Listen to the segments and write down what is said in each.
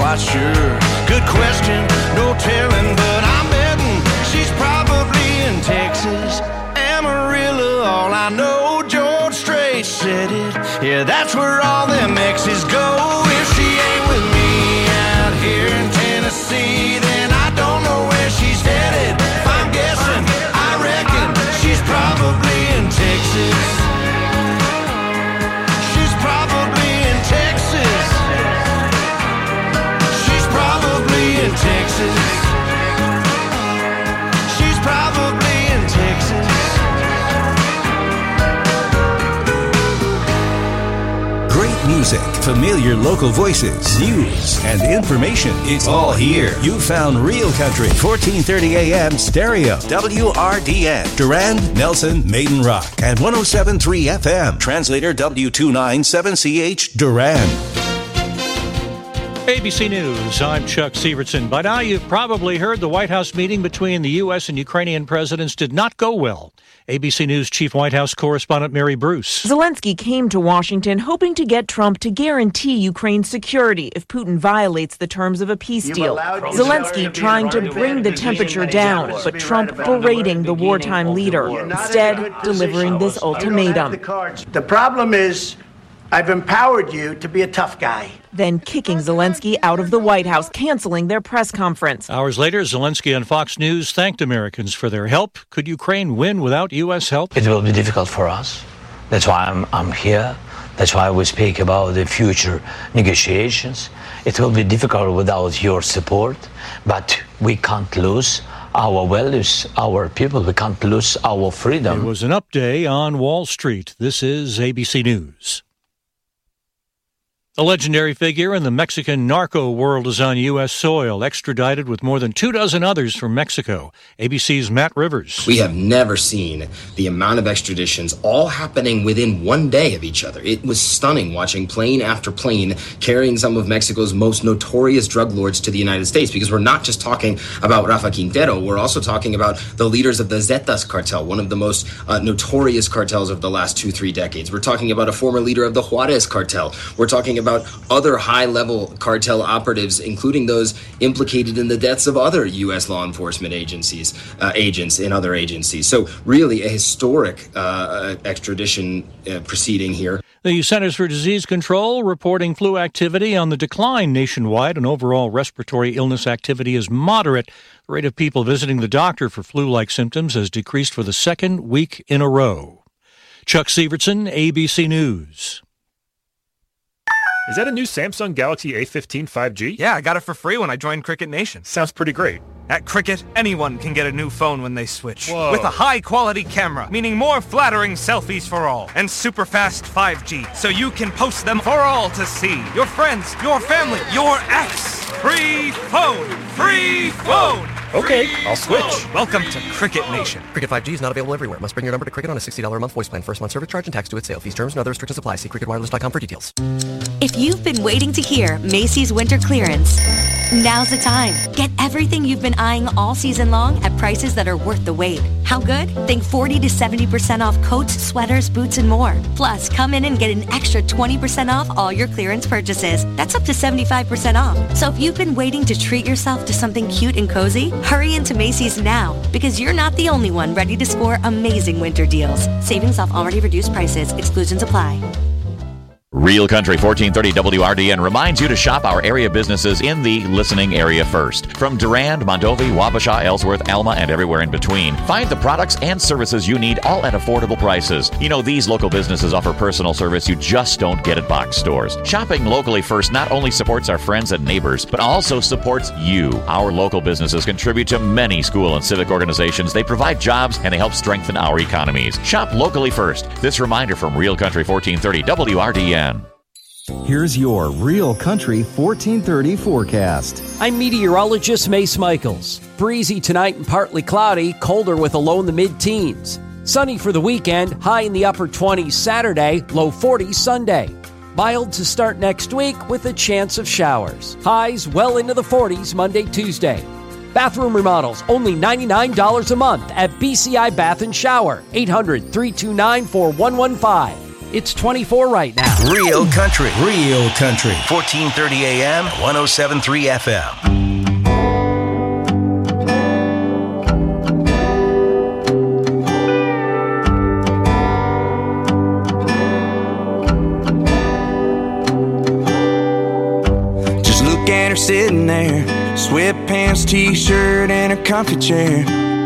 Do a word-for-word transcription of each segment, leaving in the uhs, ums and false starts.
quite sure. Good question, no telling, but I'm betting she's probably in Texas. Amarillo, all I know, George Strait said it. Yeah, that's where all them exes go. If she ain't with me out here in Tennessee, then I don't know where she's headed. If I'm guessing, I reckon she's probably in Texas. She's probably in Texas. She's probably in Texas. She's probably in Texas. Great music, familiar local voices, news, and information. It's all here. You found Real Country, fourteen thirty A M stereo, W R D N, Durand, Nelson, Maiden Rock, and one oh seven point three F M, translator W two ninety-seven C H, Durand. A B C News, I'm Chuck Sievertson. By now, you've probably heard the White House meeting between the U S and Ukrainian presidents did not go well. A B C News Chief White House correspondent Mary Bruce. Zelensky came to Washington hoping to get Trump to guarantee Ukraine's security if Putin violates the terms of a peace You've deal. Zelensky trying to bring the temperature down, but Trump berating the wartime leader, instead delivering this ultimatum. The problem is, I've empowered you to be a tough guy. Then kicking Zelensky out of the White House, canceling their press conference. Hours later, Zelensky on Fox News thanked Americans for their help. Could Ukraine win without U S help? It will be difficult for us. That's why I'm, I'm here. That's why we speak about the future negotiations. It will be difficult without your support, but we can't lose our values, our people. We can't lose our freedom. It was an up day on Wall Street. This is A B C News. A legendary figure in the Mexican narco world is on U S soil, extradited with more than two dozen others from Mexico. A B C's Matt Rivers. We have never seen the amount of extraditions all happening within one day of each other. It was stunning watching plane after plane carrying some of Mexico's most notorious drug lords to the United States, because we're not just talking about Rafa Quintero, we're also talking about the leaders of the Zetas cartel, one of the most uh, notorious cartels of the last two, three decades. We're talking about a former leader of the Juarez cartel. We're talking about about other high-level cartel operatives, including those implicated in the deaths of other U S law enforcement agencies, uh, agents in other agencies. So really a historic uh, extradition uh, proceeding here. The Centers for Disease Control reporting flu activity on the decline nationwide, and overall respiratory illness activity is moderate. The rate of people visiting the doctor for flu-like symptoms has decreased for the second week in a row. Chuck Sievertson, A B C News. Is that a new Samsung Galaxy A fifteen five G? Yeah, I got it for free when I joined Cricket Nation. Sounds pretty great. At Cricket, anyone can get a new phone when they switch. Whoa. With a high-quality camera, meaning more flattering selfies for all, and super fast five G, so you can post them for all to see. Your friends, your family, your ex. Free phone! Free phone! Okay, I'll switch. Welcome to Cricket Nation. Cricket five G is not available everywhere. Must bring your number to Cricket on a sixty dollars a month voice plan. First month service charge and tax to its sale. Fees, terms, and other restrictions apply. See cricket wireless dot com for details. If you've been waiting to hear Macy's winter clearance, now's the time. Get everything you've been eyeing all season long at prices that are worth the wait. How good? Think forty to seventy percent off coats, sweaters, boots, and more. Plus, come in and get an extra twenty percent off all your clearance purchases. That's up to seventy-five percent off. So if you've been waiting to treat yourself to something cute and cozy, hurry into Macy's now, because you're not the only one ready to score amazing winter deals. Savings off already reduced prices. Exclusions apply. Real Country fourteen thirty W R D N reminds you to shop our area businesses in the listening area first. From Durand, Mondovi, Wabasha, Ellsworth, Alma, and everywhere in between. Find the products and services you need, all at affordable prices. You know, these local businesses offer personal service you just don't get at box stores. Shopping locally first not only supports our friends and neighbors, but also supports you. Our local businesses contribute to many school and civic organizations. They provide jobs and they help strengthen our economies. Shop locally first. This reminder from Real Country fourteen thirty W R D N. Here's your Real Country fourteen thirty forecast. I'm meteorologist Mace Michaels. Breezy tonight and partly cloudy, colder with a low in the mid-teens. Sunny for the weekend, high in the upper twenties Saturday, low forties Sunday. Mild to start next week with a chance of showers. Highs well into the forties Monday, Tuesday. Bathroom remodels only ninety-nine dollars a month at B C I Bath and Shower. eight hundred, three two nine, four one one five. It's twenty-four right now. Real country. Real country. fourteen thirty A M, one oh seven point three F M. Sitting there, sweatpants, t-shirt, and a comfy chair.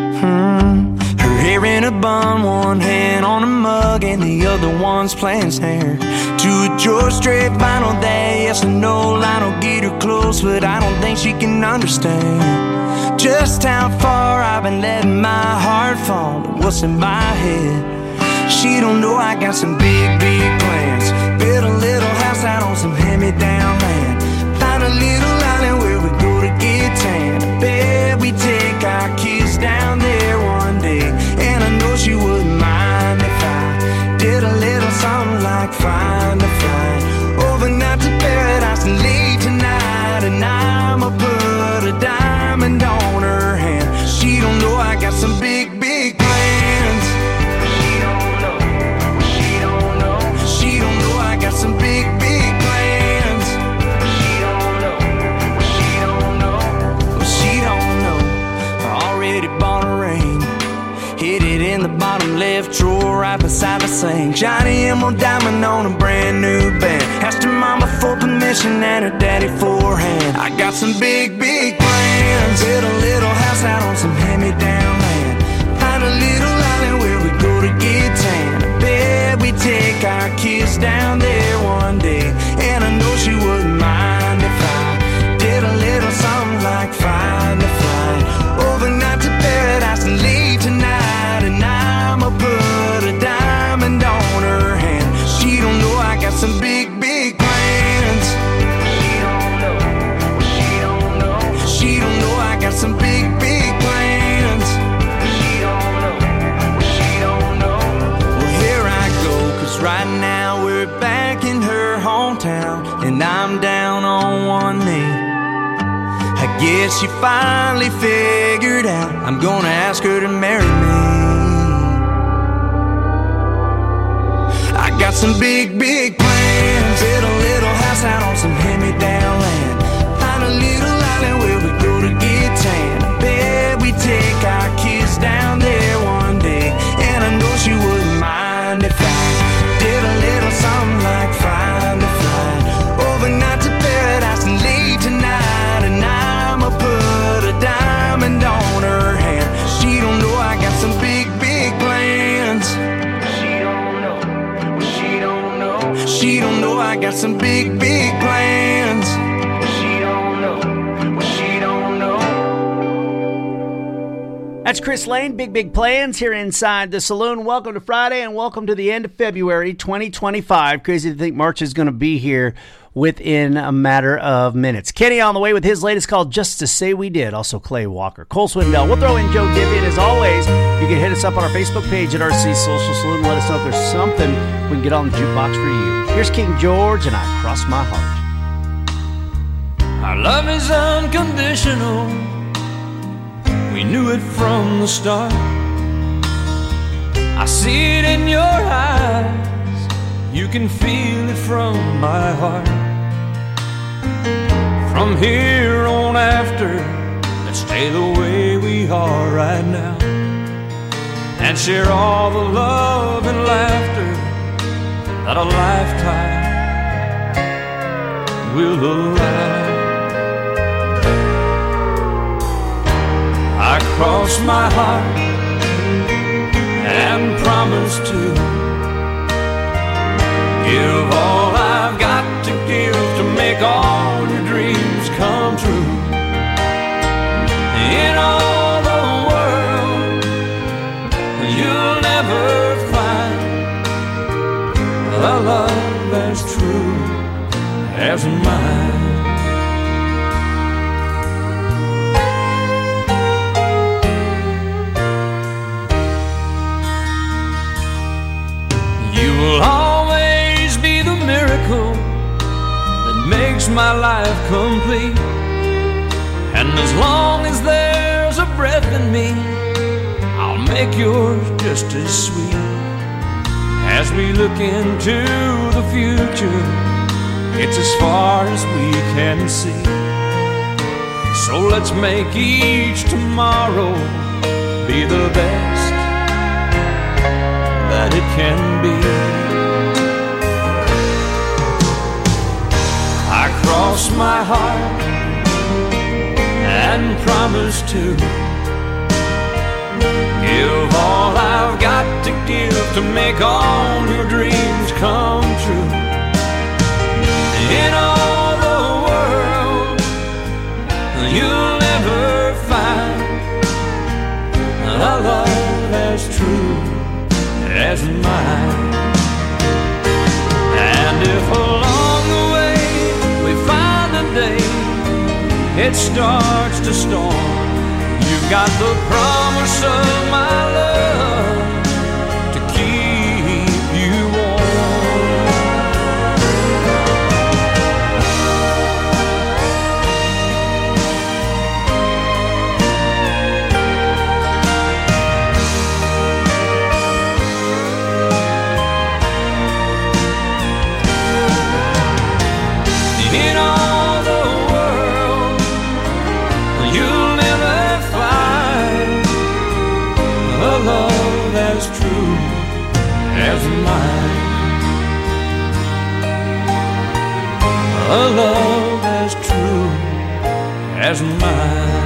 Hmm. Her hair in a bun, one hand on a mug, and the other one's playing snare. To a George Strait vinyl that yes or no line will get her close, but I don't think she can understand just how far I've been letting my heart fall and what's in my head. She don't know I got some big, big plans. Build a little house out on some hand-me-down land. Find a little island where we go to get tan. I bet we take our kids down there one day. And I know she wouldn't mind if I did a little something like find a flight overnight to paradise and late tonight. And I'ma put a diamond on her hand. She don't know I got some big, big plans. She don't know, she don't know. She don't know I got some big, big plans. She don't know, she don't know. She don't know. I already bought a ring, hid it in the bottom left drawer right beside the sink. Shiny emerald diamond on a brand new band. Asked her mama for permission and her daddy for a hand. I got some big, big plans. Build a little house out on some hand-me-down land. Find a little island where we go to get tan. I bet we take our kids down there one day. And I know she wouldn't mind if I did a little something like find a flight overnight to paradise and late tonight. And I'ma put a diamond on her hand. She don't know I got some big, big plans. She don't know, she don't know. She don't know I got some big, big plans. She don't know, she don't know. Well, here I go, cause right now we're back in her hometown. And I'm down on one knee. I guess she finally figured out I'm gonna ask her to marry me. I got some big, big plans. Build a little house out on some hand-me-down land. Find a little island where we go to get tan. I bet we take our kids down there one day. And I know she wouldn't mind if I did a little something like find a flight overnight to paradise and late tonight. And I'ma put a diamond on her hand. She don't know I got some big, big plans. She don't know, she don't know. She don't know I got some big, big plans. She don't know, she don't know. That's Chris Lane, Big Big Plans here inside the saloon. Welcome to Friday and welcome to the end of February twenty twenty-five. Crazy to think March is going to be here within a matter of minutes. Kenny on the way with his latest called Just to Say We Did. Also Clay Walker, Cole Swindell. We'll throw in Joe Divian as always. You can hit us up on our Facebook page at R C Social Saloon and let us know if there's something we can get on the jukebox for you. Here's King George and I Cross My Heart. Our love is unconditional. We knew it from the start. I see it in your eyes. You can feel it from my heart. From here on after, let's stay the way we are right now and share all the love and laughter that a lifetime will allow. I cross my heart and promise to give all I've got to give to make all your dreams come true. In all the world, you'll never find a love as true as mine. You will always be the miracle that makes my life complete. And as long as there's a breath in me, I'll make yours just as sweet. As we look into the future, it's as far as we can see. So let's make each tomorrow be the best that it can be. I cross my heart and promise to give all I've got to give to make all your dreams come true. In all the world, you'll never find a love as true as mine. And if along the way we find a day it starts to storm, you've got the promise of my love to keep you warm. In all the world, you'll never find a love as true as mine. A love as true as mine.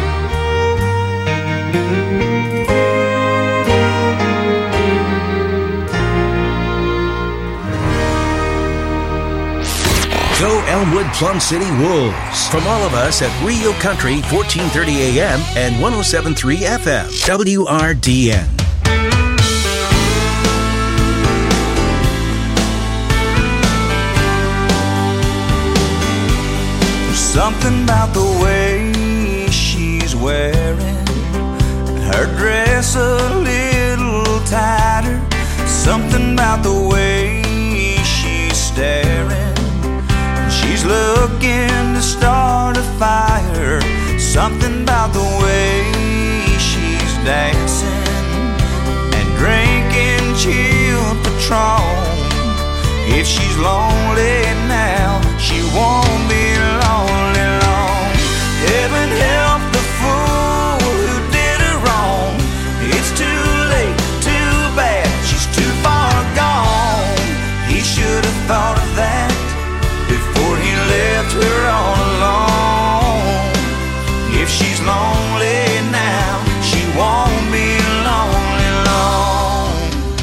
Go Elmwood Plum City Wolves. From all of us at Real Country, fourteen thirty A M and one oh seven point three F M, W R D N. Something about the way she's wearing her dress a little tighter. Something about the way she's staring. She's looking to start a fire. Something about the way she's dancing and drinking chilled Patron. If she's lonely now, she won't be lonely long. Heaven help the fool who did her wrong. It's too late, too bad, she's too far gone. He should have thought of that before he left her all alone. If she's lonely now, she won't be lonely long.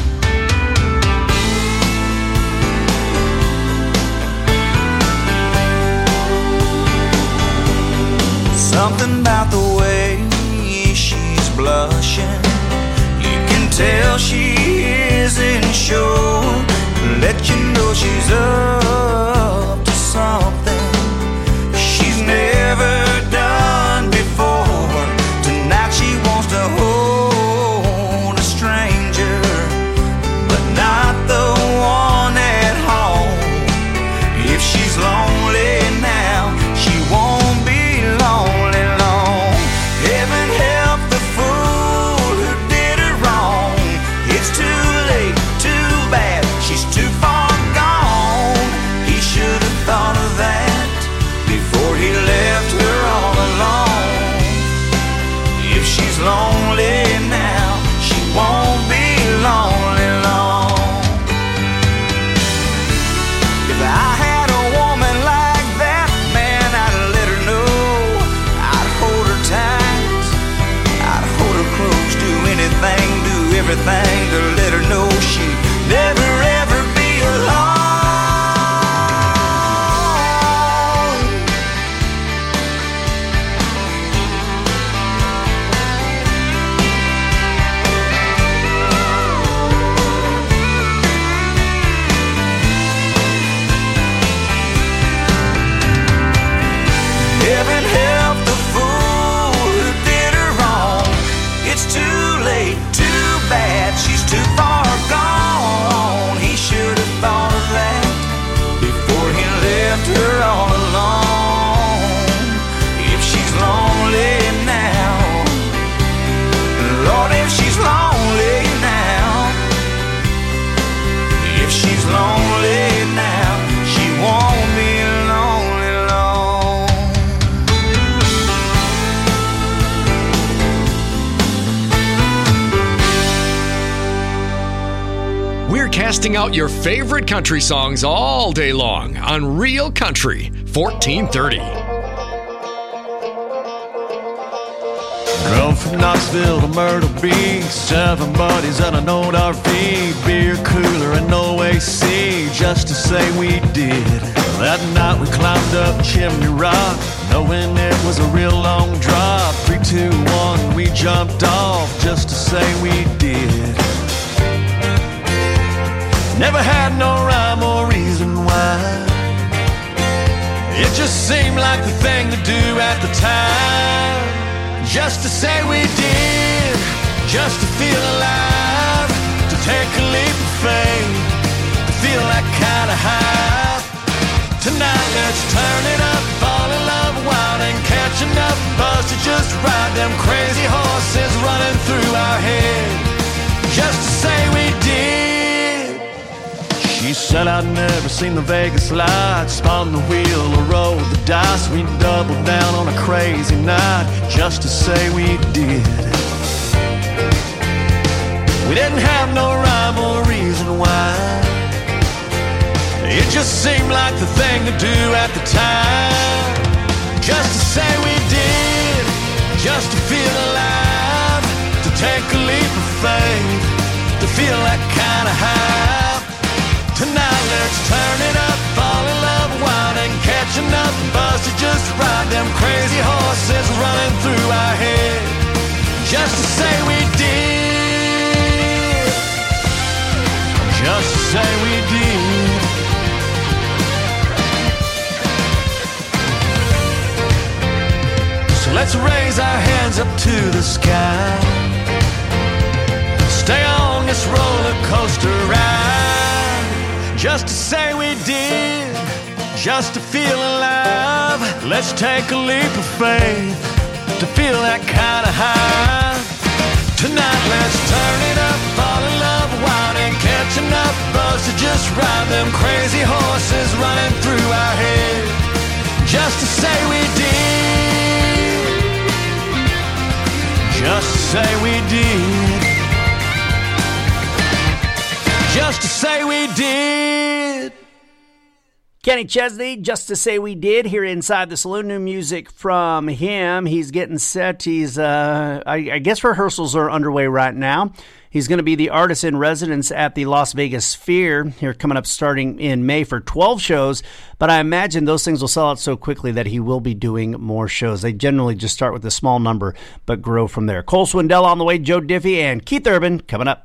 Something about the way she's blushing, you can tell she isn't sure. Let you know she's up to something she's never done before. Tonight she wants to hold a stranger, but not the one at home. If she's lonely now, she won't be lonely long. Heaven help the fool who did her wrong. It's too late, too bad, she's too far gone. He should have thought of that blasting out your favorite country songs all day long on Real Country fourteen thirty. Drove from Knoxville to Myrtle Beach, seven buddies and an old R V, beer cooler and no A C, just to say we did. That night we climbed up Chimney Rock, knowing it was a real long drop. Three, two, one, we jumped off, just to say we did. Never had no rhyme or reason why, it just seemed like the thing to do at the time. Just to say we did, just to feel alive, to take a leap of faith, to feel that kind of high. Tonight let's turn it up, fall in love wild and catch enough buzz to just ride them crazy horses running through our head. Just to say we did. She said I'd never seen the Vegas lights, spun the wheel or rolled the dice. We doubled down on a crazy night, just to say we did. We didn't have no rhyme or reason why, it just seemed like the thing to do at the time. Just to say we did, just to feel alive, to take a leap of faith, to feel that kind of high. Tonight let's turn it up, fall in love wild and catch enough buzz to just ride them crazy horses running through our head. Just to say we did, just to say we did. So let's raise our hands up to the sky, stay on this roller coaster ride. Just to say we did, just to feel alive. Let's take a leap of faith, to feel that kind of high. Tonight let's turn it up, fall in love wild and catch enough buzz to just ride them crazy horses running through our head. Just to say we did, just to say we did, just to say we did. Kenny Chesney, just to say we did, here inside the saloon. New music from him. He's getting set. He's, uh, I, I guess rehearsals are underway right now. He's going to be the artist in residence at the Las Vegas Sphere here coming up starting in May for twelve shows. But I imagine those things will sell out so quickly that he will be doing more shows. They generally just start with a small number but grow from there. Cole Swindell on the way, Joe Diffie and Keith Urban coming up.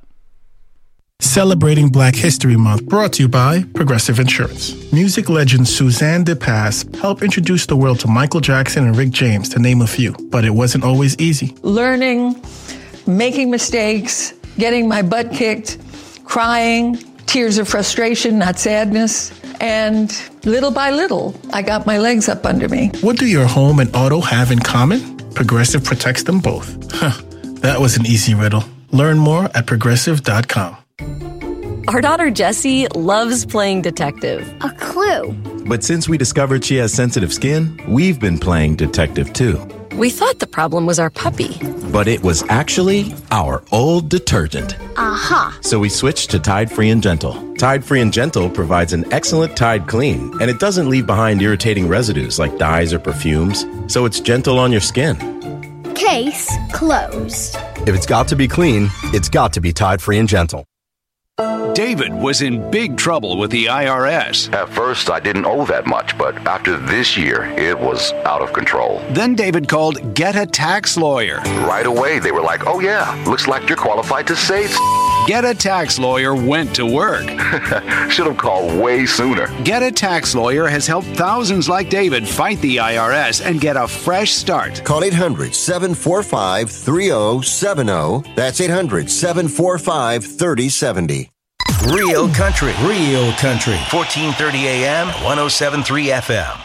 Celebrating Black History Month, brought to you by Progressive Insurance. Music legend Suzanne DePass helped introduce the world to Michael Jackson and Rick James, to name a few. But it wasn't always easy. Learning, making mistakes, getting my butt kicked, crying, tears of frustration, not sadness. And little by little, I got my legs up under me. What do your home and auto have in common? Progressive protects them both. Huh, that was an easy riddle. Learn more at progressive dot com. Our daughter Jessie loves playing detective. A clue. But since we discovered she has sensitive skin, we've been playing detective too. We thought the problem was our puppy. But it was actually our old detergent. Aha. So we switched to Tide Free and Gentle. Tide Free and Gentle provides an excellent Tide clean, and it doesn't leave behind irritating residues like dyes or perfumes, so it's gentle on your skin. Case closed. If it's got to be clean, it's got to be Tide Free and Gentle. David was in big trouble with the I R S. At first, I didn't owe that much, but after this year, it was out of control. Then David called Get a Tax Lawyer. Right away, they were like, oh yeah, looks like you're qualified to say s-. Get a Tax Lawyer went to work. Should have called way sooner. Get a Tax Lawyer has helped thousands like David fight the I R S and get a fresh start. Call eight hundred, seven four five, three oh seven oh. That's eight hundred, seven four five, three oh seven oh. Real Country. Real Country. fourteen thirty A M, one oh seven point three F M.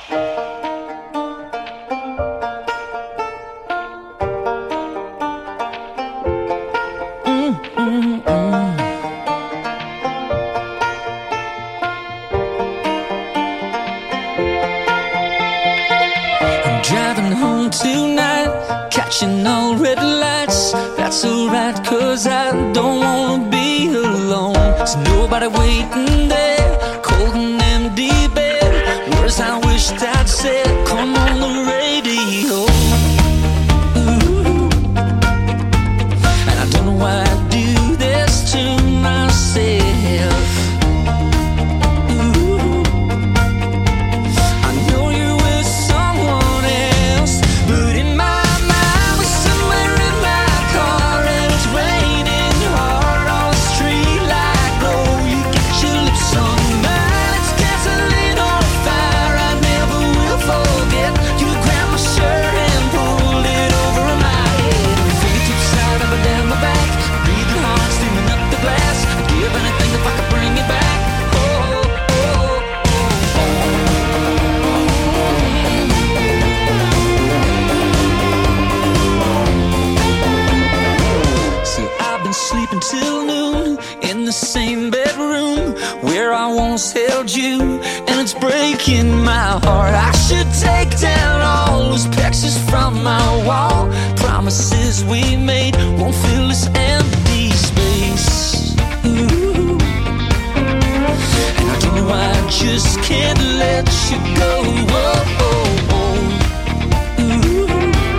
I'm driving home tonight, catching all red lights. That's alright, cause I don't wanna be alone. There's nobody waiting there, cold and empty bed. Words I wished I'd said, come on the radio. Ooh. And I don't know why I do this to myself. Ooh. I know you're with someone else, but in my mind we're somewhere in my car, and it's raining hard on the street like glow. You got your lips on mine, it's gasoline on fire. I never will forget. You grabbed my shirt and pulled it over my head. Your fingertips side up and down my back, breathing hard, steaming up the glass. I'd give anything if I could bring you back. See, I've been sleeping till noon in the same bedroom where I once held you, and it's breaking my heart. I should take down all those pictures from my wall. Promises we made won't fill this empty space. Ooh. And I don't know why I just can't let you go. Whoa, oh, oh. Ooh.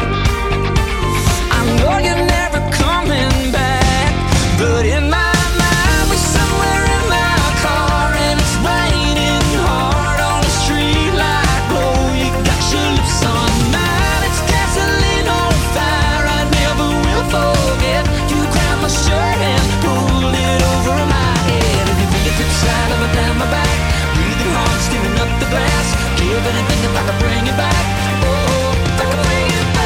I know you're never coming back, but in my mind we're somewhere in my car, and it's raining hard on the street like glow. You got your lips on mine, it's gasoline on fire. I never will forget. You grabbed my shirt and pulled it over my head, and your fingertips slide up and down my back, breathing hard, steaming up the glass. Give anything if I could bring you back. Oh, if I could bring you back.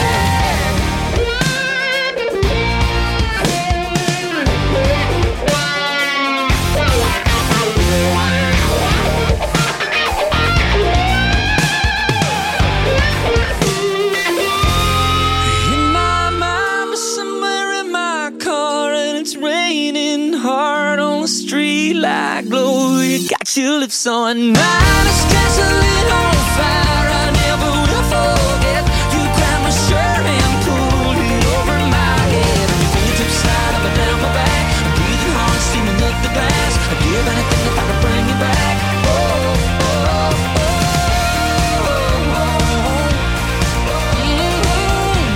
In my mind, we're somewhere in my car, and it's raining hard on the street like glow. You got your lips on mine, it's gasoline on fire. I never will forget. You grabbed my shirt and pulled it over my head, and your fingertips slide up and down my back, breathing hard, steaming up the glass. I'd give anything if I could bring you back. Oh, oh, oh, oh, oh. Mm-hmm.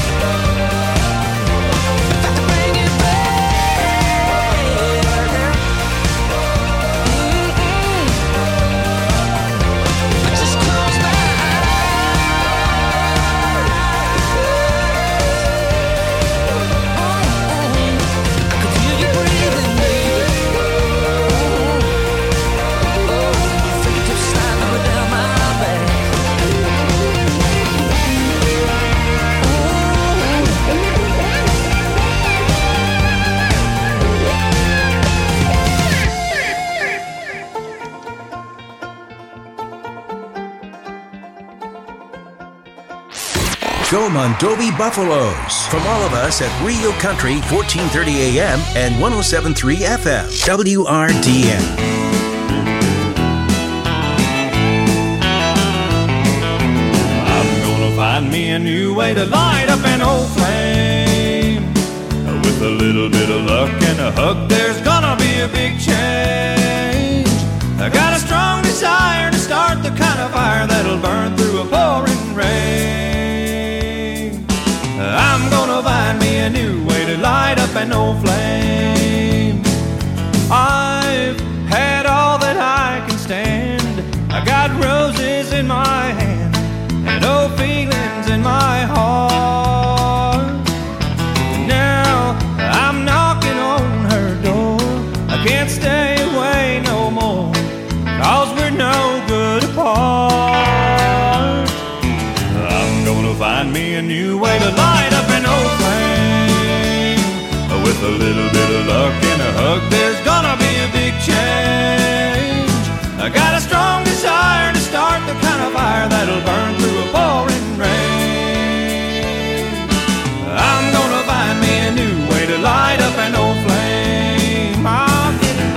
If I could bring you back. Mm-mm. I just close my eyes. I could feel you breathing, baby. Your fingertips slide up and down my back. Go Mondovi Buffaloes. From all of us at Real Country, fourteen thirty A M and one oh seven point three F M, W R D N. I'm gonna find me a new way to light up an old flame. With a little bit of luck and a hug, there's gonna be a big change. I got a strong desire to start the kind of fire that'll burn through a pouring rain. I'm gonna find me a new way to light up an old flame. I've had all that I can stand. I got roses in my hand and old feelings in my heart. Now I'm knocking on her door. I can't stay away no more, 'cause we're no good apart. I'm gonna find me a new way to light up an old flame. With a little bit of luck and a hug, there's gonna be a big change. I got a strong desire to start the kind of fire that'll burn through a pouring rain. I'm gonna find me a new way to light up an old flame. I'll get it.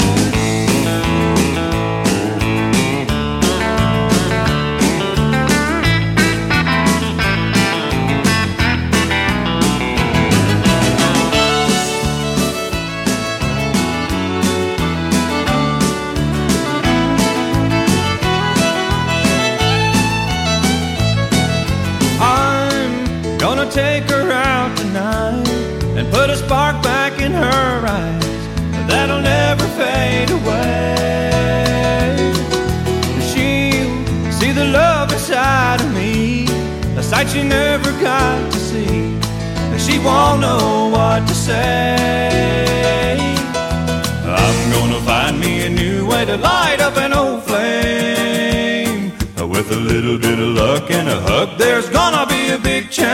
gonna take her out tonight and put a spark back in her eyes that'll never fade away. She'll see the love inside of me, a sight she never got to see. She won't know what to say. I'm gonna find me a new way to light up an old flame. With a little bit of luck and a hug, there's gonna be a big change.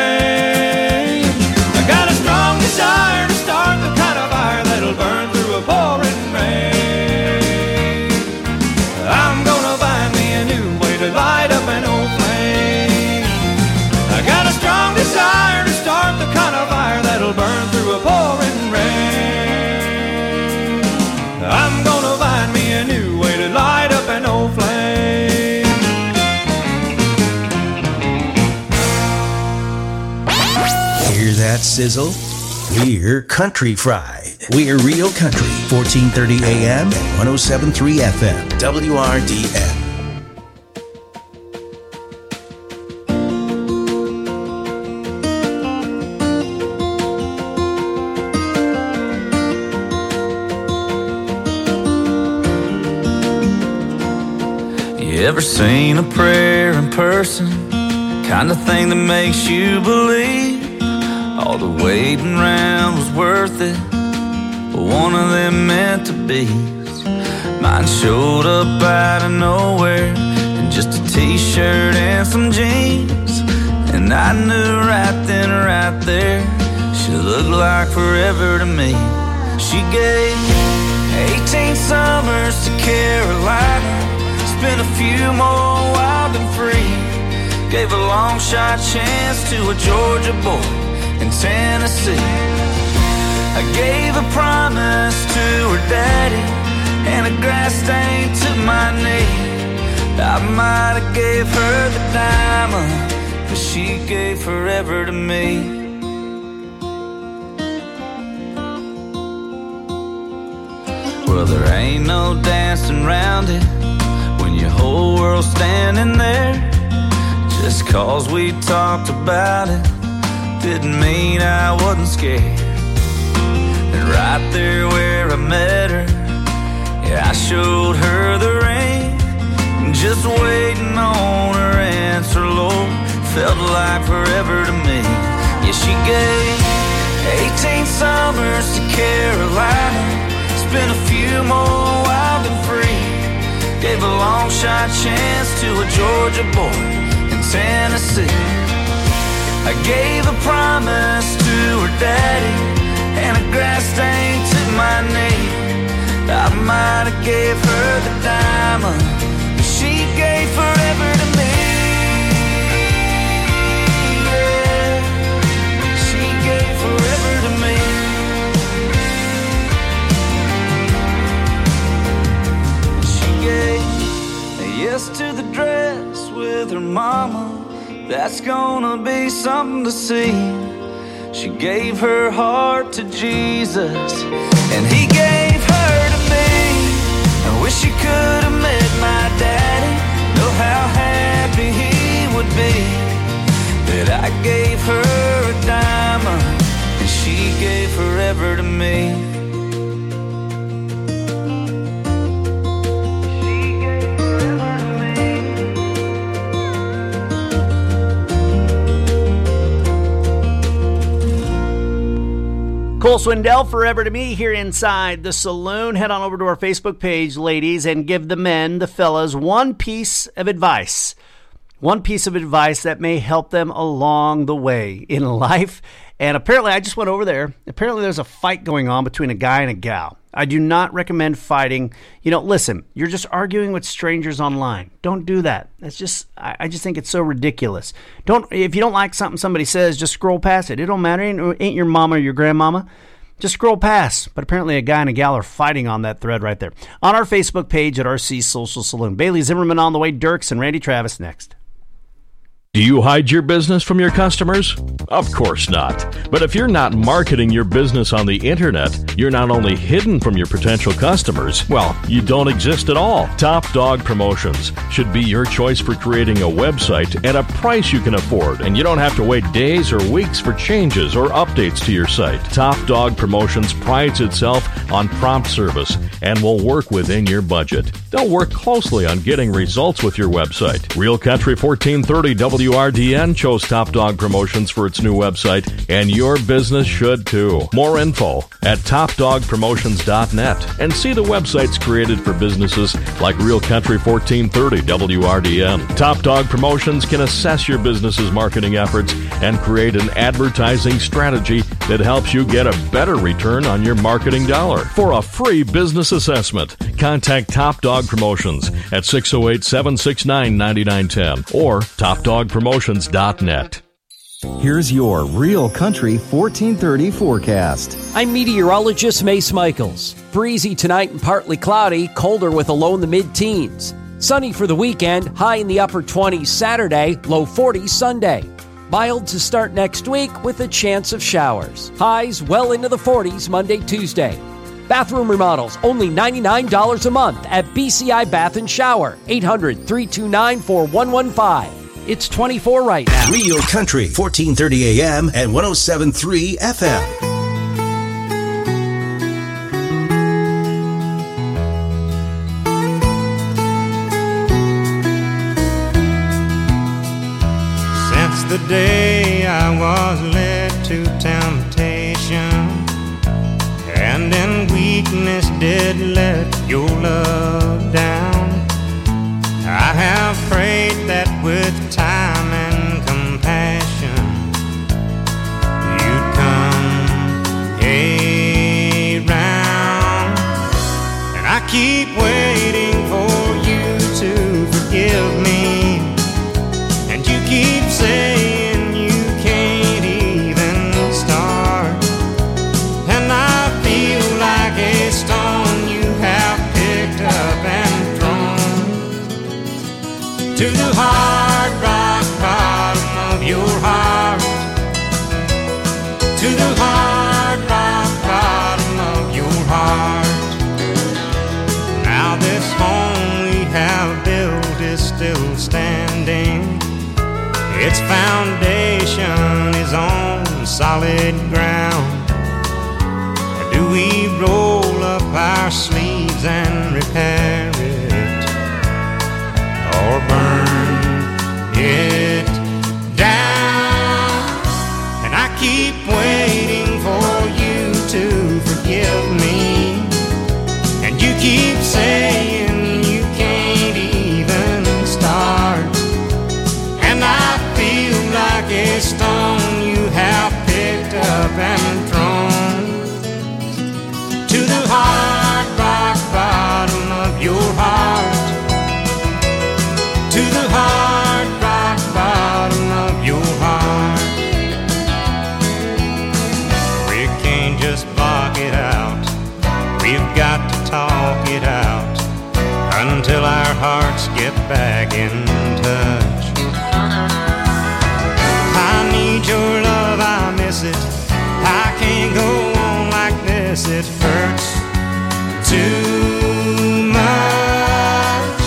I got a strong desire to start the kind of fire that'll burn through a pouring rain. I'm gonna find me a new way to light up an old flame. I got a strong desire to start the kind of fire that'll burn through a pouring rain. I'm gonna find me a new way to light up an old flame. Hear that sizzle? We're Country Fried. We're Real Country, fourteen thirty A M and one oh seven point three F M, W R D N. You ever seen a prayer in person? Kind of thing that makes you believe all the waiting around was worth it, but one of them meant to be. Mine showed up out of nowhere in just a t-shirt and some jeans, and I knew right then, right there, she looked like forever to me. She gave eighteen summers to Carolina, spent a few more wild and free. Gave a long shot chance to a Georgia boy in Tennessee. I gave a promise to her daddy and a grass stain to my knee. I might have gave her the diamond, but she gave forever to me. Well, there ain't no dancing around it when your whole world's standing there. Just cause we talked about it didn't mean I wasn't scared. And right there where I met her, yeah, I showed her the ring. Just waiting on her answer, Lord, felt like forever to me. Yeah, she gave eighteen summers to Carolina, spent a few more wild and free. Gave a long shot chance to a Georgia boy in Tennessee. I gave a promise to her daddy and a grass stain to my knee. I might have gave her the diamond, but she gave forever to me. Yeah, she gave forever to me. She gave a yes to the dress with her mama. That's gonna be something to see. She gave her heart to Jesus, and he gave her to me. I wish she could have met my daddy, know how happy he would be that I gave her a diamond, and she gave forever to me. Cole Swindell, forever to me, here inside the saloon. Head on over to our Facebook page, ladies, and give the men, the fellas, one piece of advice. One piece of advice that may help them along the way in life. And apparently, I just went over there. Apparently, there's a fight going on between a guy and a gal. I do not recommend fighting. You know, listen, you're just arguing with strangers online. Don't do that. That's just, I, I just think it's so ridiculous. Don't, if you don't like something somebody says, just scroll past it. It don't matter. Ain't, ain't your mama or your grandmama. Just scroll past. But apparently a guy and a gal are fighting on that thread right there. On our Facebook page at R C Social Saloon. Bailey Zimmerman on the way. Dirks and Randy Travis next. Do you hide your business from your customers? Of course not. But if you're not marketing your business on the internet, you're not only hidden from your potential customers, well, you don't exist at all. Top Dog Promotions should be your choice for creating a website at a price you can afford, and you don't have to wait days or weeks for changes or updates to your site. Top Dog Promotions prides itself on prompt service and will work within your budget. They'll work closely on getting results with your website. Real Country fourteen thirty W R D N chose Top Dog Promotions for its new website, and your business should too. More info at top dog promotions dot net, and see the websites created for businesses like Real Country fourteen thirty W R D N. Top Dog Promotions can assess your business's marketing efforts and create an advertising strategy that helps you get a better return on your marketing dollar. For a free business assessment, contact Top Dog Promotions at six oh eight, seven six nine, nine nine one zero or top dog promotions dot net. Here's your Real Country fourteen thirty forecast. I'm meteorologist Mace Michaels. Breezy tonight and partly cloudy, colder with a low in the mid-teens. Sunny for the weekend, high in the upper twenties Saturday, low forties Sunday. Mild to start next week with a chance of showers. Highs well into the forties Monday, Tuesday. Bathroom remodels, only ninety-nine dollars a month at B C I Bath and Shower. eight hundred, three two nine, four one one five. It's twenty-four right now. Real Country, fourteen thirty A M and one oh seven point three F M. Since the day I was led to temptation, and in weakness did let your love down, I have prayed that with time and compassion you'd come around. And I keep waiting for you to forgive me, and you keep saying you can't even start. And I feel like a stone you have picked up and thrown to the hard rock bottom of your heart, to the hard rock bottom of your heart. Now this home we have built is still standing. Its foundation is on solid ground. Do we roll up our sleeves and repair it, or burn it down? And I keep waiting for you to forgive me, and you keep saying you can't even start. And I feel like a stone you have picked up and thrown to the hard rock bottom of your heart, to the hard rock bottom of your heart. We can't just block it out, we've got to talk it out until our hearts get back in touch. I need your love, I miss it, I can't go on like this, it hurts too much.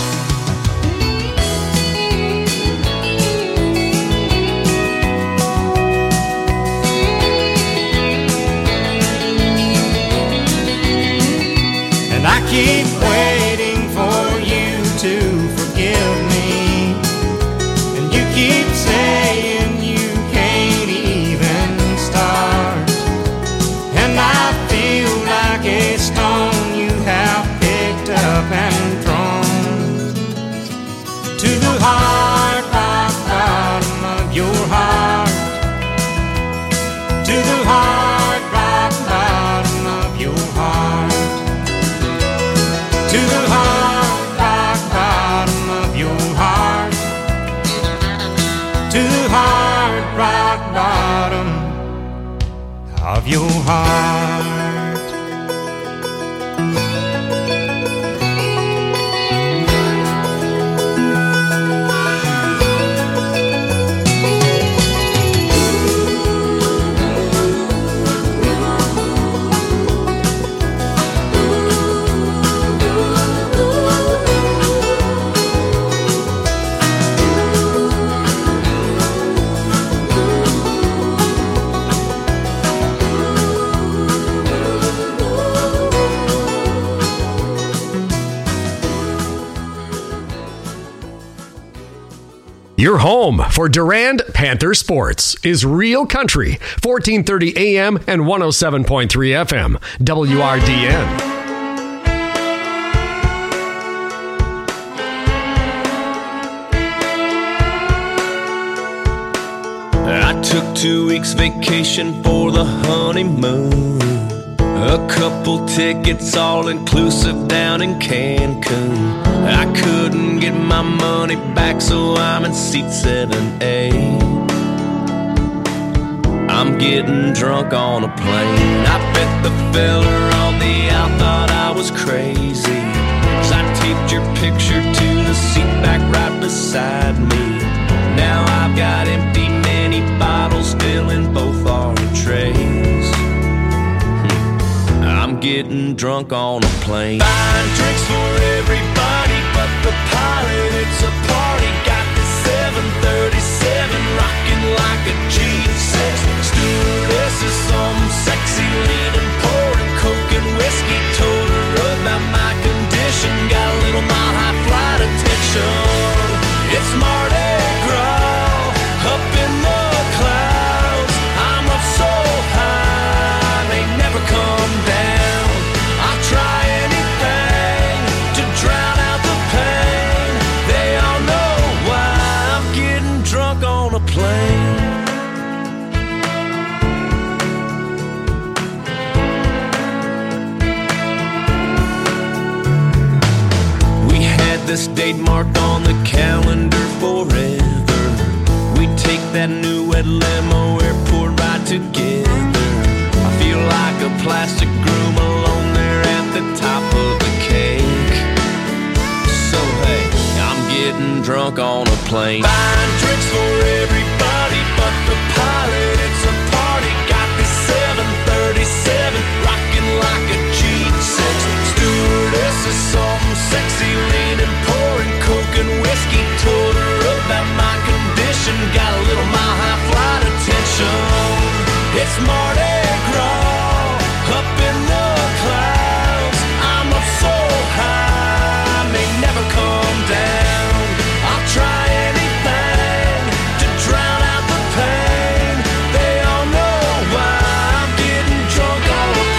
And I keep waiting for you to forgive me, and you keep saying you can't even start. And I feel like a stone you have picked up and thrown to the hard rock bottom of your heart, to the hard rock bottom of your heart, to the hard rock bottom of your heart, to the hard rock bottom of your heart. Your home for Durand Panther Sports is Real Country, fourteen thirty A M and one oh seven point three F M, W R D N. I took two weeks vacation for the honeymoon. A couple tickets all inclusive down in Cancun. I couldn't get my money back, so I'm in seat seven A. I'm getting drunk on a plane. I bet the fella on the out thought I was crazy, 'cause I taped your picture to the seat back right beside me. Now I've got empty mini bottles filling both our trays. I'm getting drunk on a plane. Buying drinks for everybody but the pilot. It's a party. Got the seven thirty-seven rocking like a G six. Stewardess is some sexy leaning, pouring coke and whiskey. Told her about my condition. Got a little mile high flight attention. It's Mardi Gras up in the clouds. I'm up so high, they never come down. I'll try anything to drown out the pain. They all know why I'm getting drunk on a plane. We had this date marked on the calendar forever. We take that new red limo airport ride together. I feel like a plastic groom alone there at the top of the cake. So hey, I'm getting drunk on a plane. Buying drinks for everybody but the pilot. It's a party. Got this seven thirty-seven rocking like a G six. Stewardess is something sexy leaning, pouring coke and whiskey. Told her about my condition. Got a little mile high flight attention. It's Mardi Gras up in the clouds. I'm up so high, may never come down. I'll try anything to drown out the pain. They all know why I'm getting drunk on a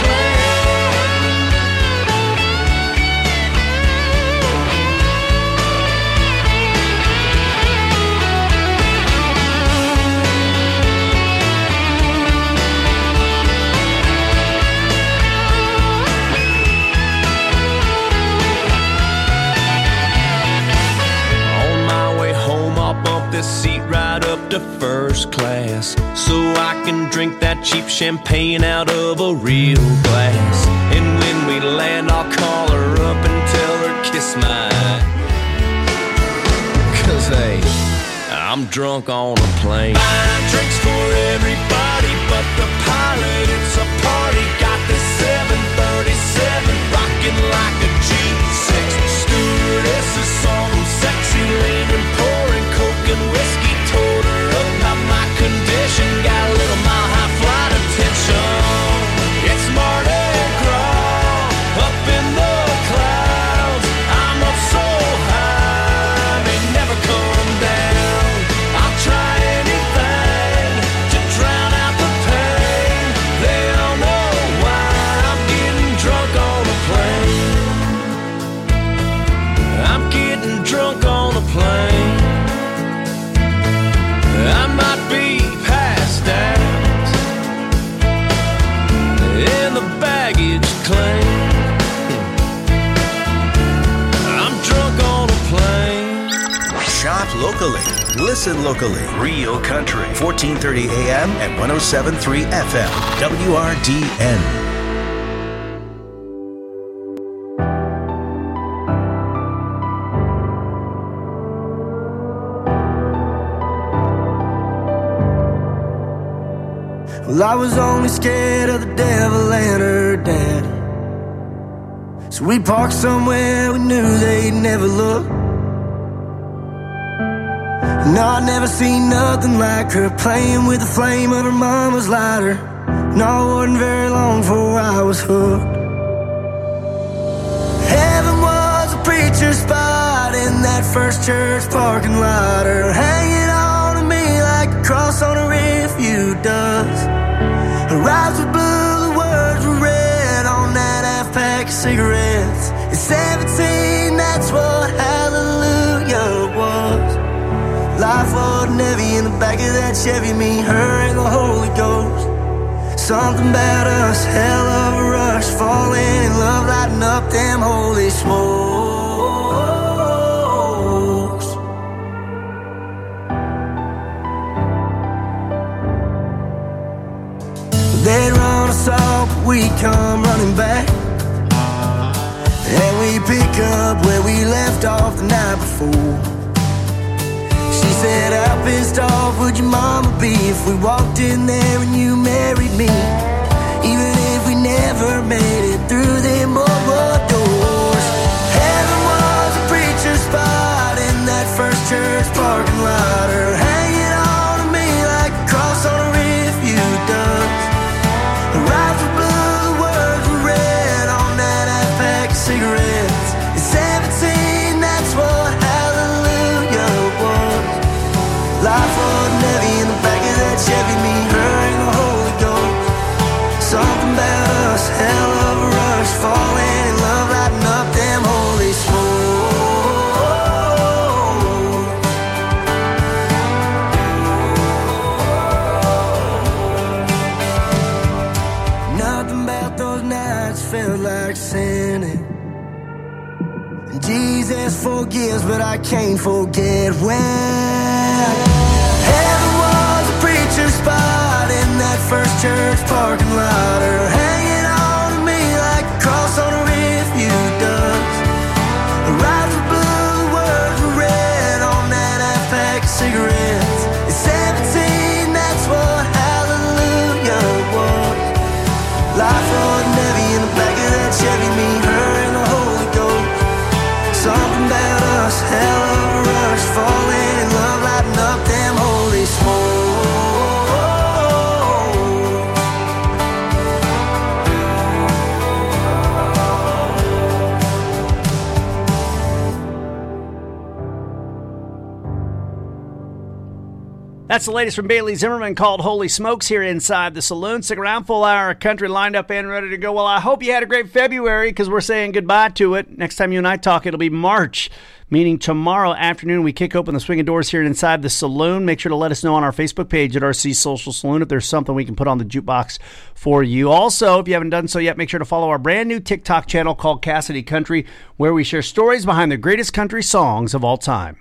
seat right up to first class, so I can drink that cheap champagne out of a real glass. And when we land, I'll call her up and tell her kiss my eye. 'Cause hey, I'm drunk on a plane. Buying drinks for everybody but the pilot. It's a party. Got this seven thirty-seven rocking like a G six. Stewardess is some sexy leaning, pouring coke and whiskey. Told her about my condition. Got a little mile high flight attention. It's Mardi Gras up in the clouds. I'm up so high, they never come down. I'll try anything to drown out the pain. They all know why I'm getting drunk on a plane. I'm getting drunk on a plane. I might be passed out in the baggage claim. I'm drunk on a plane. Shop locally. Listen locally. Real Country. fourteen thirty A M and one oh seven point three F M. W R D N. Well, I was only scared of the devil and her dad, so we parked somewhere we knew they'd never look. No, I'd never seen nothing like her, playing with the flame of her mama's lighter. No, it wasn't very long before I was hooked. Heaven was a preacher's spot in in that first church parking lot, or hanging on to me like a cross on a refuge does. Her eyes were blue, the words were red on that half pack of cigarettes. At seventeen, that's what hallelujah was. Life wasn't heavy in the back of that Chevy, me, her, and the Holy Ghost. Something about us, hell of a rush, falling in love, lighting up them holy smokes. They'd run us off, but we come running back, and we pick up where we left off the night before. She said, how pissed off would your mama be if we walked in there and you married me? Even if we never made it through them boardwalk doors. Heaven was a preacher's spot in that first church parking lot, or hanging on to me like a cross on a refuge does. Her eyes were blue, the words were red on that half pack of cigarettes. At seventeen, that's what hallelujah was. Life wasn't heavy in the back of that Chevy, me, her, and the Holy Ghost. Something about us, hell of a rush, falling in love, lighting up them holy smokes. Nothing about those nights felt like sinning. Jesus forgives, but I can't forget when heaven was a preacher's spot in that first church parking lot, or hanging on to me like a cross on a refuge does. Her eyes were blue, the words were red on that half pack of cigarettes. At seventeen, that's what hallelujah was. Life wasn't heavy in the back of that Chevy, me, her, and the Holy Ghost. Something about us, hell of a rush, falling in love, lighting up them holy smokes. That's the latest from Bailey Zimmerman, called Holy Smokes, here inside the saloon. Stick around, full hour of country lined up and ready to go. Well, I hope you had a great February, because we're saying goodbye to it. Next time you and I talk, it'll be March, meaning tomorrow afternoon we kick open the swinging doors here inside the saloon. Make sure to let us know on our Facebook page at R C Social Saloon if there's something we can put on the jukebox for you. Also, if you haven't done so yet, make sure to follow our brand new TikTok channel called Cassidy Country, where we share stories behind the greatest country songs of all time.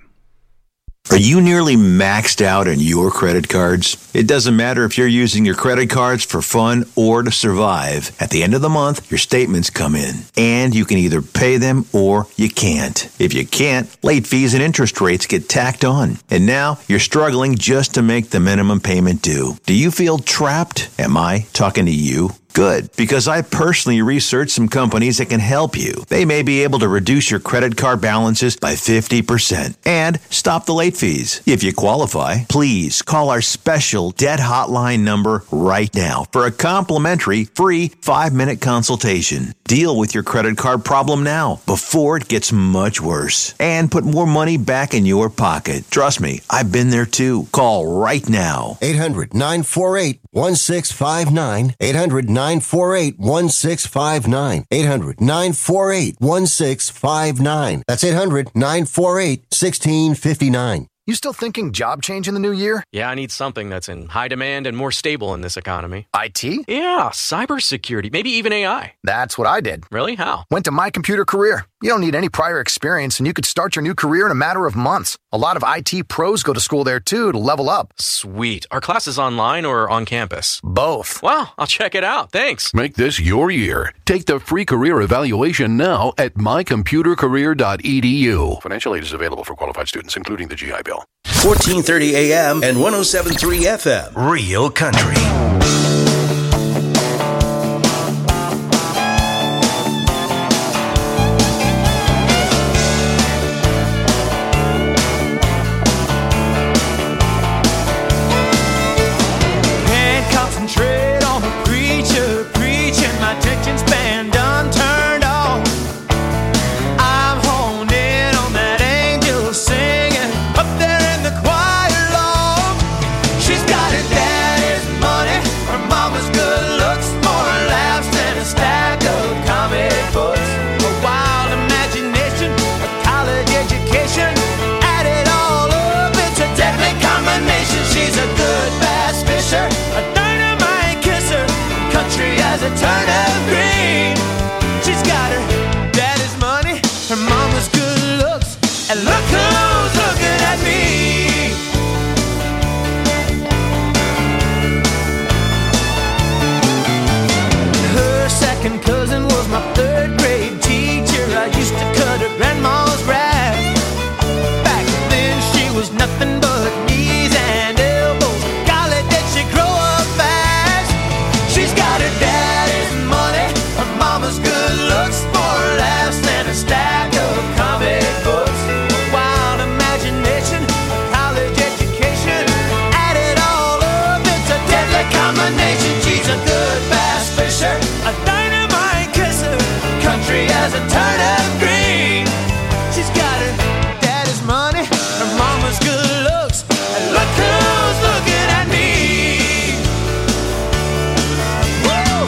Are you nearly maxed out on your credit cards? It doesn't matter if you're using your credit cards for fun or to survive. At the end of the month, your statements come in, and you can either pay them or you can't. If you can't, late fees and interest rates get tacked on. And now you're struggling just to make the minimum payment due. Do you feel trapped? Am I talking to you? Good, because I personally researched some companies that can help you. They may be able to reduce your credit card balances by fifty percent and stop the late fees. If you qualify, please call our special debt hotline number right now for a complimentary free five-minute consultation. Deal with your credit card problem now before it gets much worse and put more money back in your pocket. Trust me, I've been there too. Call right now. eight hundred nine four eight one six five nine. eight hundred nine four eight one six five nine. eight hundred nine four eight one six five nine. That's eight hundred nine four eight one six five nine. You still thinking job change in the new year? Yeah, I need something that's in high demand and more stable in this economy. I T? Yeah, cybersecurity, maybe even A I. That's what I did. Really? How? Went to My Computer Career. You don't need any prior experience, and you could start your new career in a matter of months. A lot of I T pros go to school there, too, to level up. Sweet. Are classes online or on campus? Both. Wow, I'll check it out. Thanks. Make this your year. Take the free career evaluation now at my computer career dot e d u. Financial aid is available for qualified students, including the G I Bill. fourteen thirty A M and one oh seven point three F M. Real Country. Angel fisher, a dynamite kisser, country as a turnip green. She's got her daddy's money, her mama's good looks, and look who's looking at me. Her second cousin was my third grade teacher. I used to cut her grandma's grass. Back then she was nothing but knees and elbows. Golly, did she grow up fast. She's got her daddy's money, her mama's good looks, more laughs than a stack of comic books. A wild imagination, a college education, added all up, it's a deadly combination. She's a good bass fisher, a dynamite kisser, country as a turnip green. She's got her daddy's money, her mama's good looks, and look who's looking at me. Woo!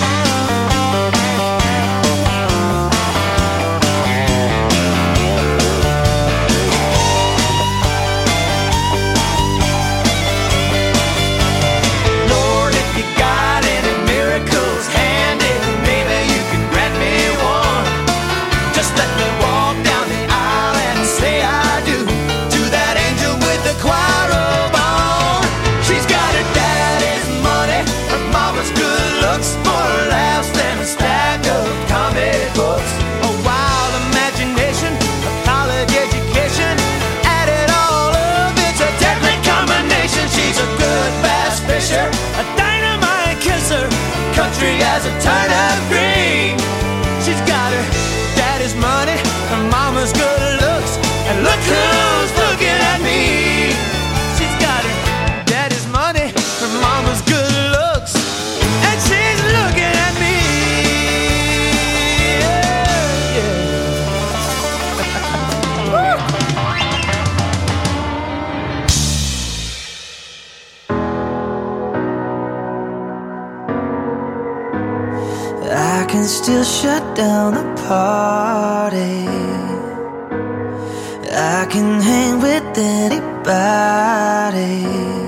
Lord, if you got any miracles handy, maybe you can grant me one. Just let me walk down the aisle and say I do to that angel with the choir robe on. She's got her daddy's money, her mama's good looks, more laughs than a stack of comic books. A wild imagination, a college education, added all up, it's a deadly combination. She's a good bass fisher, a dynamite kisser, country as a turnip green. She's got her daddy's money, her mama's good looks, and look who's looking at me. She's got her daddy's money, her mama's good looks, and she's looking at me. Yeah, yeah. Woo! I can still shut down the party. I can hang with anybody.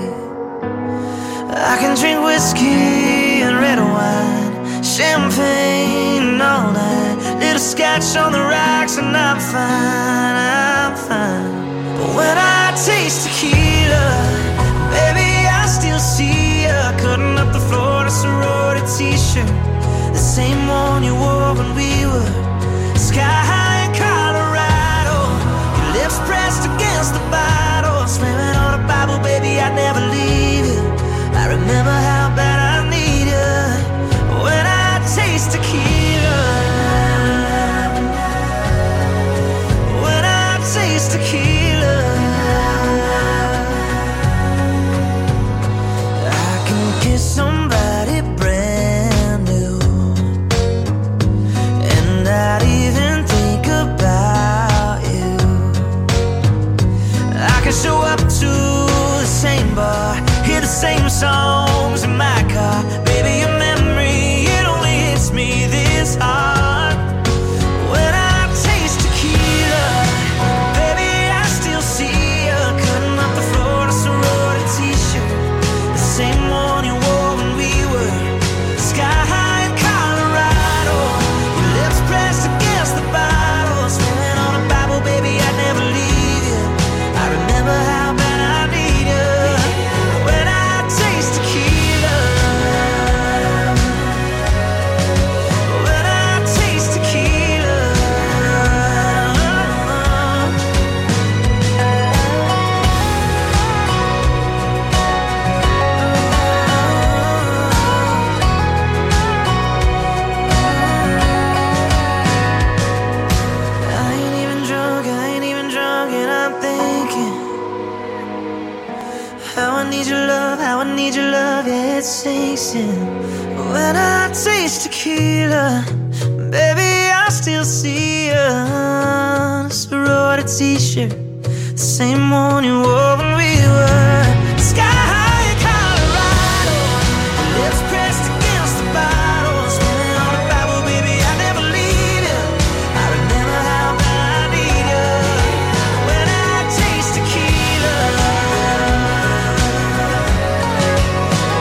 I can drink whiskey and red wine, champagne all night, little scotch on the rocks, and I'm fine, I'm fine. But when I taste tequila, baby, I still see ya cutting up the Florida sorority t-shirt, the same one you wore when we were sky high in Colorado. Your lips pressed against the bottle, slamming on a Bible, baby, I'd never leave you. I remember how bad I need you when I taste tequila. When I taste tequila, I can kiss somebody brand new and not even think about you. I can show up to the same bar, hear the same songs in my car. Baby, your memory, it only hits me this hard. When I taste tequila, baby, I still see you cutting up the Florida sorority t-shirt, the same one you wore when we were sky high in Colorado. Your lips pressed against the bottle, swimming on a Bible, baby, I'd never leave you. I remember how bad I need you when I taste tequila. When I taste tequila. I ain't even drunk, I ain't even drunk, and I'm thinking how I need your love, how I need your love, yeah, it sinks in. When I taste tequila, baby, I still see you on a sorority t-shirt, the same one you wore when we were sky high in Colorado. Your lips pressed against the bottle, swimming on a Bible, baby, I never leave you. I remember how bad I need you when I taste tequila.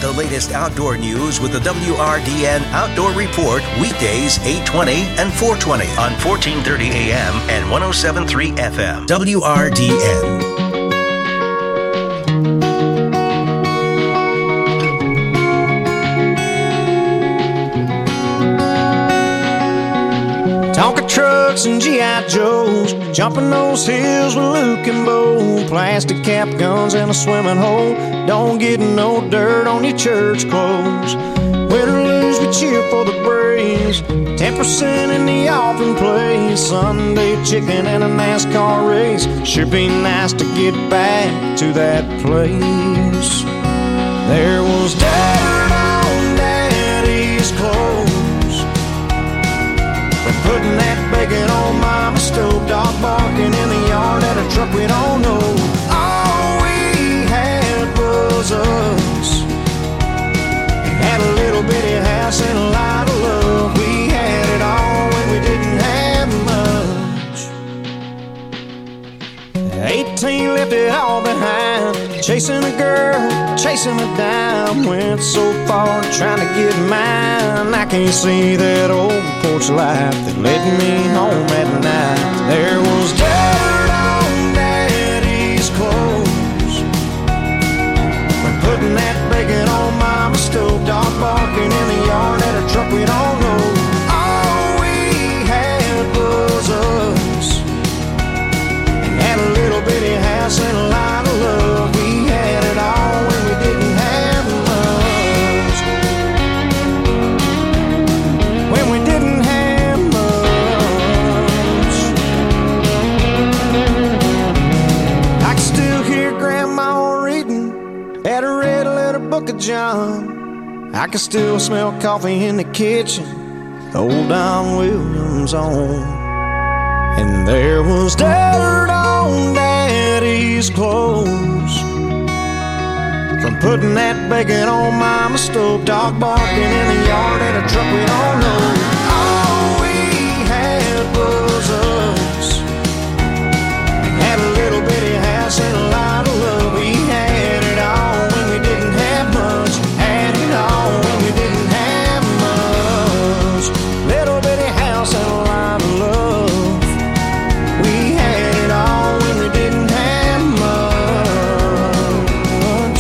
the latest outdoor news with the W R D N Outdoor Report weekdays eight twenty and four twenty on fourteen thirty A M and one oh seven point three F M. W R D N. Tonka trucks and G I Joes, jumping those hills with Luke and Bo. Plastic cap guns and a swimming hole. Don't get no dirt on your church clothes. Win or lose, we cheer for the Braves. Ten percent in the offering place. Sunday chicken and a NASCAR race. Sure be nice to get back to that place. There was dirt on Daddy's clothes. Putting that bacon on Mama's stove, dog barking in the yard at a truck we don't know. All we had was us. Had a little bitty house and a lot of love. We had it all when we didn't have much. eighteen left it all behind. Chasing a girl, chasing a dime. Went so far trying to get mine. I can't see that old porch light that led me home at night. There was dirt on Daddy's clothes. We're putting that bacon on Mama's stove. Dog barking in the yard at a truck we don't know. All we had was us. Had a little bitty house and a lot of love. We had it all when we didn't have much. When we didn't have much. I can still hear Grandma reading at a red letter book of John. I can still smell coffee in the kitchen, old Don Williams on. And there was dirt on Daddy's clothes from putting that bacon on Mama's stove. Dog barking in the yard at a truck we don't know. All we had was us. Had a little bitty house and a lot of love. We had it all when we didn't have much. Had it all when we didn't have much. Little bitty house and a lot of love. We had it all when we didn't have much.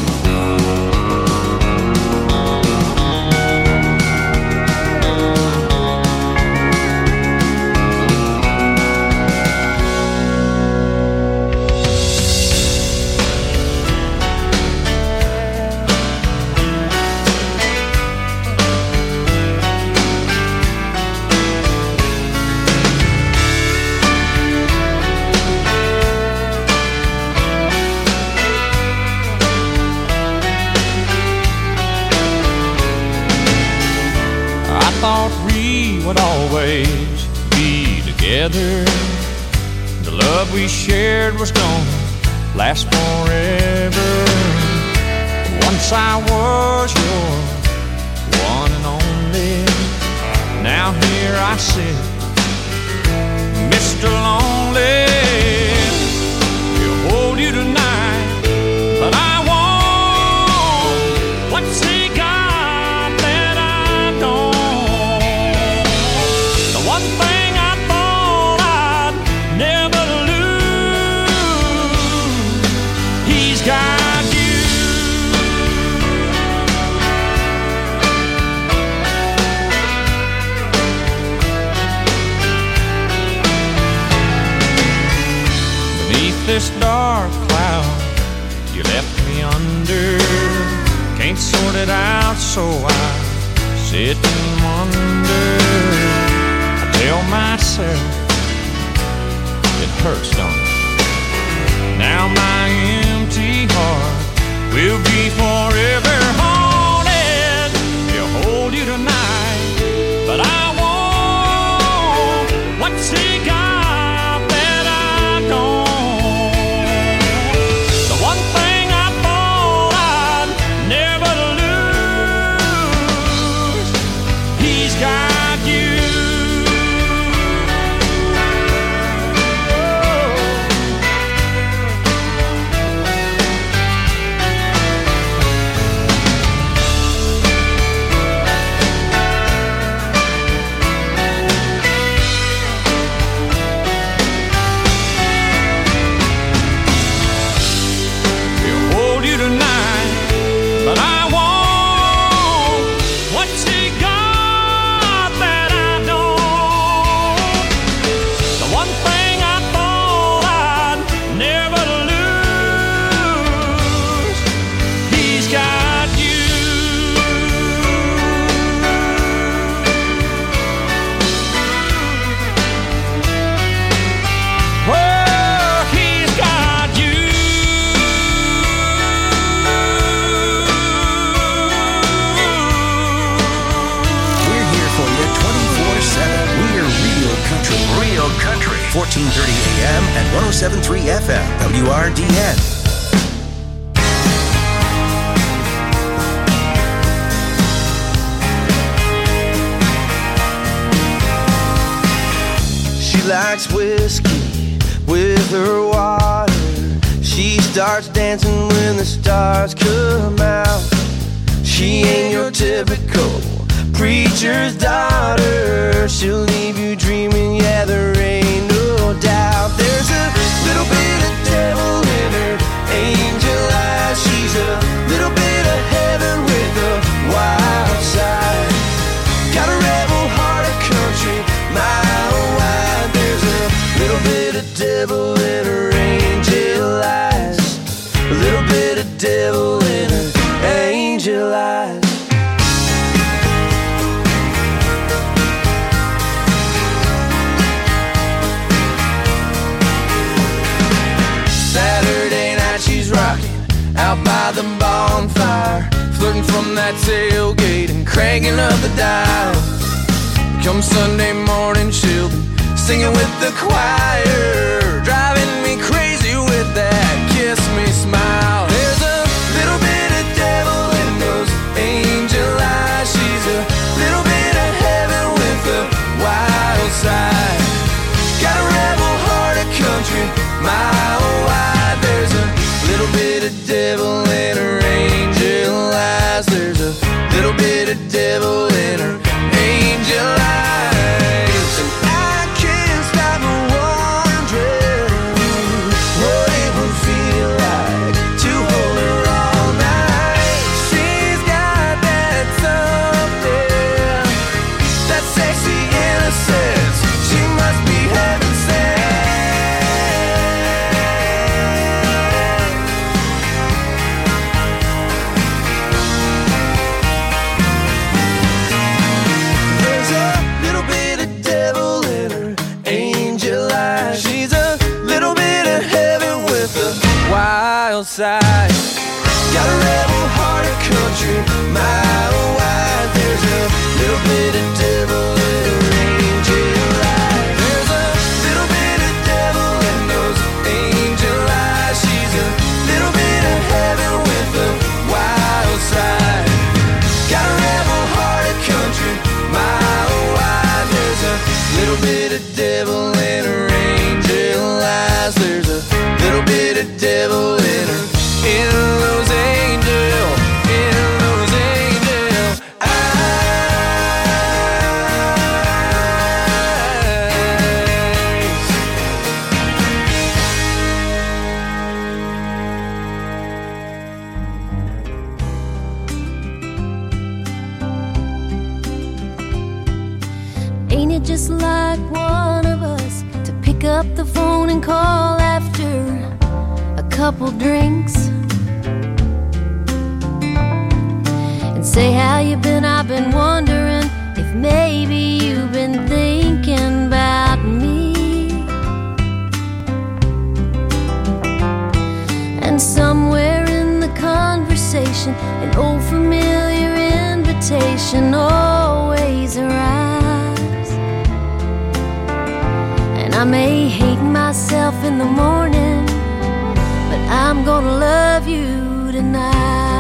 I thought we would always be together. The love we shared was gonna last forever. Once I was your one and only. Now here I sit, Mister Lonely. He'll hold you tonight, but I won't. What's he got that I don't? The one thing I thought I'd never lose, he's got you. Beneath this dark cloud you left me under, can't sort it out, so I sit and wonder. I tell myself it hurts, don't it? Now my empty heart will be forever haunted. He'll hold you tonight, but I won't. What's he got that I don't? The one thing I thought I'd never lose, he's got you. Real Country, fourteen thirty A M and one oh seven point three F M, W R D N. She likes whiskey with her water. She starts dancing when the stars come out. She ain't your typical preacher's daughter. She'll leave you dreaming, yeah, there ain't no doubt. There's a little bit of devil in her angel eyes. She's a little bit of heaven with a wild side. Got a rebel heart of country, mile wide. There's a little bit of devil in her angel eyes. A little bit of devil in her angel eyes. Saturday night she's rocking out by the bonfire, flirting from that tailgate and cranking up the dial. Come Sunday morning she'll be singing with the choir, driving me crazy with that kiss me smile. There's a little bit of devil in those angel eyes. She's a little bit of heaven with a wild side. Got a rebel heart of country, mile wide. There's a little bit of devil in her angel eyes. There's a little bit of devil in her angel eyes. And I can't stop wondering what it would feel like to hold her all night. She's got that something, that sexy innocence. She must be heaven sent. There's a little bit of devil in her angel eyes. She's a little bit of heaven with a wild side. Got a rebel heart of country, mile wide. There's a little bit of devil in her angel eyes. There's a little bit of devil in those angel eyes. She's a little bit of heaven with a wild side. Got a rebel heart of country, mile wide. There's a little bit of devil in her angel eyes. There's a little bit of devil in her, in those angel, in those angel Ain't it just like one of us to pick up the phone and call after a couple drinks and say how you been? I've been wondering if maybe you've been thinking about me. And somewhere in the conversation, an old familiar invitation always arrives. And I may hate myself in the morning, but I'm gonna love you tonight.